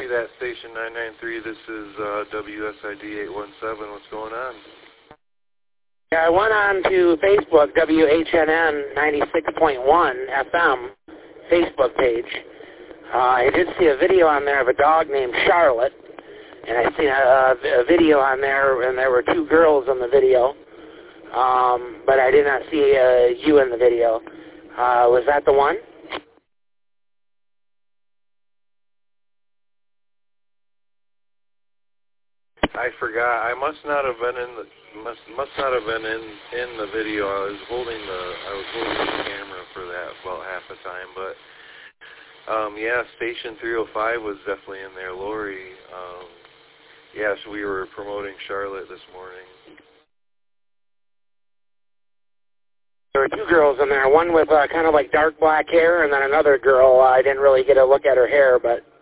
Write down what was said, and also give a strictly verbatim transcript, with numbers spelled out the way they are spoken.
Copy that, Station nine nine three. This is uh, W S I D eight one seven. What's going on? Yeah, I went on to Facebook, W H N N ninety-six point one F M Facebook page. Uh, I did see a video on there of a dog named Charlotte, and I seen a, a video on there, and there were two girls in the video, um, but I did not see uh, you in the video. Uh, was that the one? I forgot. I must not have been in the must must not have been in in the video. I was holding the I was holding the camera for that about half the time, but um, yeah, Station three oh five was definitely in there. Lori, um, yes, we were promoting Charlotte this morning. There were two girls in there. One with uh, kind of like dark black hair, and then another girl. Uh, I didn't really get a look at her hair, but.